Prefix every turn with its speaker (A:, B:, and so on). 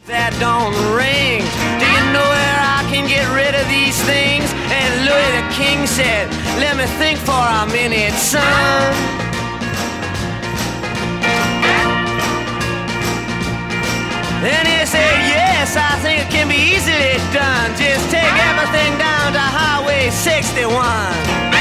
A: That don't ring. Do you know where I can get rid of these things? And Louis the King said, let me think for a minute, son. Then he said, yes, I think it can be easily done. Just take everything down to Highway 61.